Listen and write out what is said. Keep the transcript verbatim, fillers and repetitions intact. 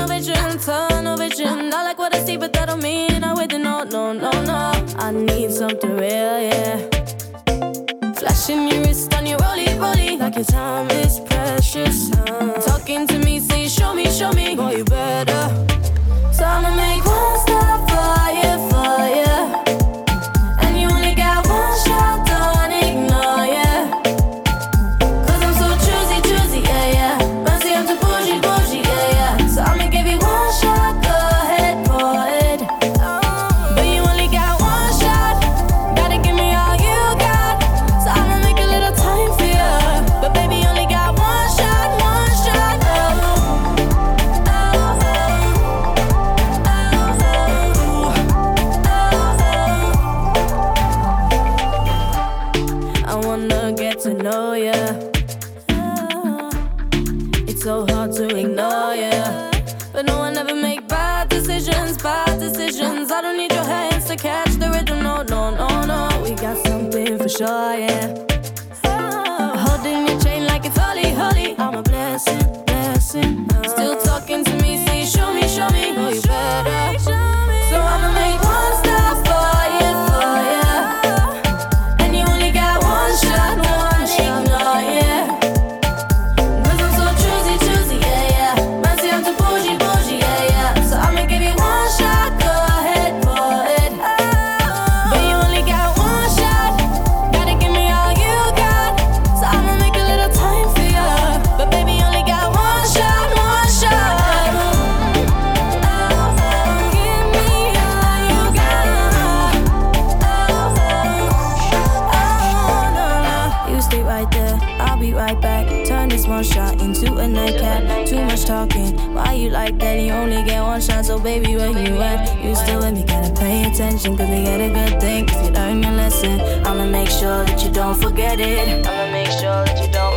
tunnel vision, tunnel vision. I like what I see, but that don't mean I'm with it. No, no, no, no. I need something real, yeah. Flashing your wrist on your rollie, rollie, like your time is precious. Uh, talking to me, say show me, show me, boy you better. So I'ma make one stop for you, for you. And you only got one shot, don't ignore, yeah. Cause I'm so choosy, choosy, yeah, yeah. Fancy I'm too bougie, bougie, yeah, yeah. So I'ma give you one shot, go ahead, pour it. But you only got one shot, gotta give me all you got. So I'ma make a little time for you. But baby, you only got one shot, one shot, oh, oh, oh, oh, oh. I wanna get to know ya. It's so hard to ignore ya, but no one ever make bad decisions, bad decisions. I don't need your hands to catch the rhythm, no, no, no, no. We got something for sure, yeah. Holding your chain like it's holy, holy. I'm a blessing, blessing. Still talking to me, say show me, show me. Oh, you better. So I'ma make one stop for you, for you. And you only got one shot, one shot, no, yeah. Cause I'm so choosy, choosy, yeah, yeah. Man, say I'm too bougie, bougie, yeah, yeah. So I'ma give you one shot, go ahead, pour it. But you only got one shot, gotta give me all you got. So I'ma make a little time for you. But baby, you only got one shot, one shot. Give me all you got. Oh, no, no. You stay right there, I'll be right back. Turn this one shot into a nightcap. Too much talking, why you like that? You only get one shot, so baby, where you at? You still with me, gotta pay attention, cause they get a good thing if you learn your lesson. I'ma make sure that you don't forget it. I'ma make sure that you don't